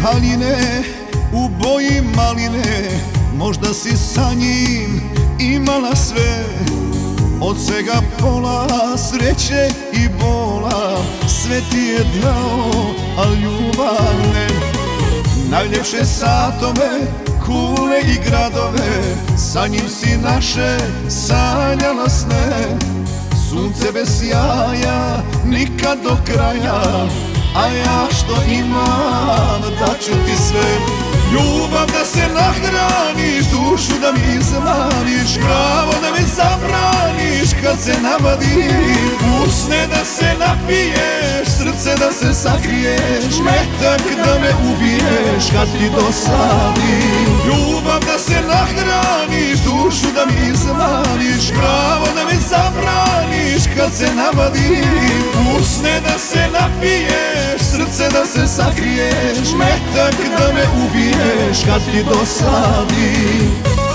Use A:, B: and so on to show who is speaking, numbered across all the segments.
A: haljine u boji maline, možda si sa njim imala sve, od svega pola sreće i bola, sve ti je dao, a ljubav ne. Najljepše satove, kule i gradove, sa njim si naše sanjala sne. Sunce bez sjaja, nikad do kraja, a ja što imam daću ti sve. Ljubav da se nahraniš, dušu da mi izmaniš, pravo da mi zabraniš kad se navadim. Usne da se napiješ, srce da se sakriješ, metak da me ubiješ kad ti dosadim. Ljubav da se nahraniš, dušu da mi izmaniš, pravo da mi zabraniš kad se navadim. Usne da se napiješ, srce da se sakriješ, metak da me ubiješ kad ti dosadim.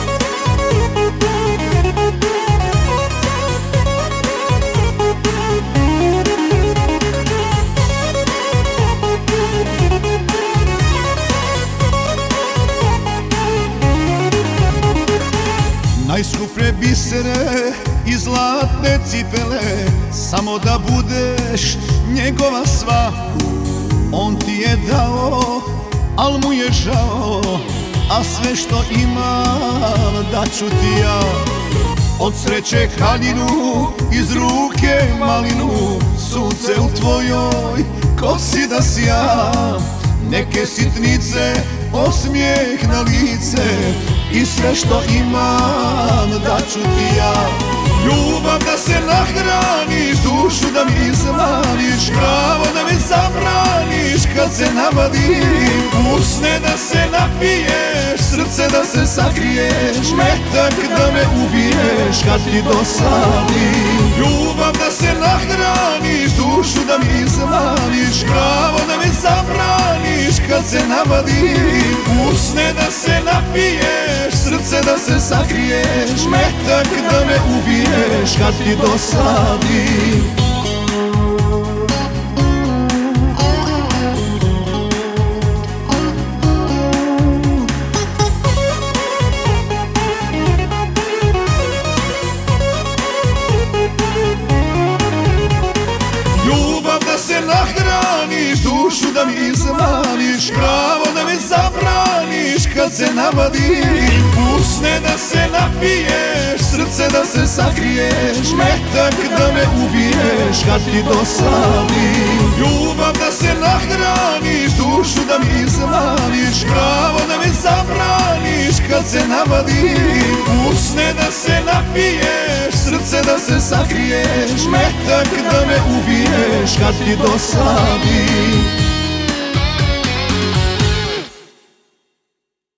A: Najskuplje bisere i zlatne cipele, samo da budeš njegova sva. On ti je dao, al mu je žao, a sve što imam daću ti ja. Od sreće haljinu, iz ruke malinu, sunce u tvojoj kosi da sja. Neke sitnice, osmijeh na lice, i sve što imam daću ti ja. Ljubav da se nahraniš, dušu da mi izmaniš, pravo da mi zabraniš kad se navadim. Usne da se napiješ, srce da se sakriješ, metak da me ubiješ kad ti dosadim. Ljubav da se nahraniš, dušu da mi izmaniš, pravo da mi zabraniš kad se navadim. Usne da se napiješ, srce da se sakriješ, metak da me ubiješ kad ti dosadim. Ljubav da se nahraniš, dušu da mi izmaniš, pravo da mi zabraniš kad se navadim. Usne da se napiješ, srce da se sakriješ, metak da me ubiješ kad ti dosadim. Ljubav da se nahraniš, dušu da mi izmaniš, pravo da mi zabraniš kad se navadim. Usne da se napiješ, srce da se sakriješ, metak da me ubiješ kad ti dosadim.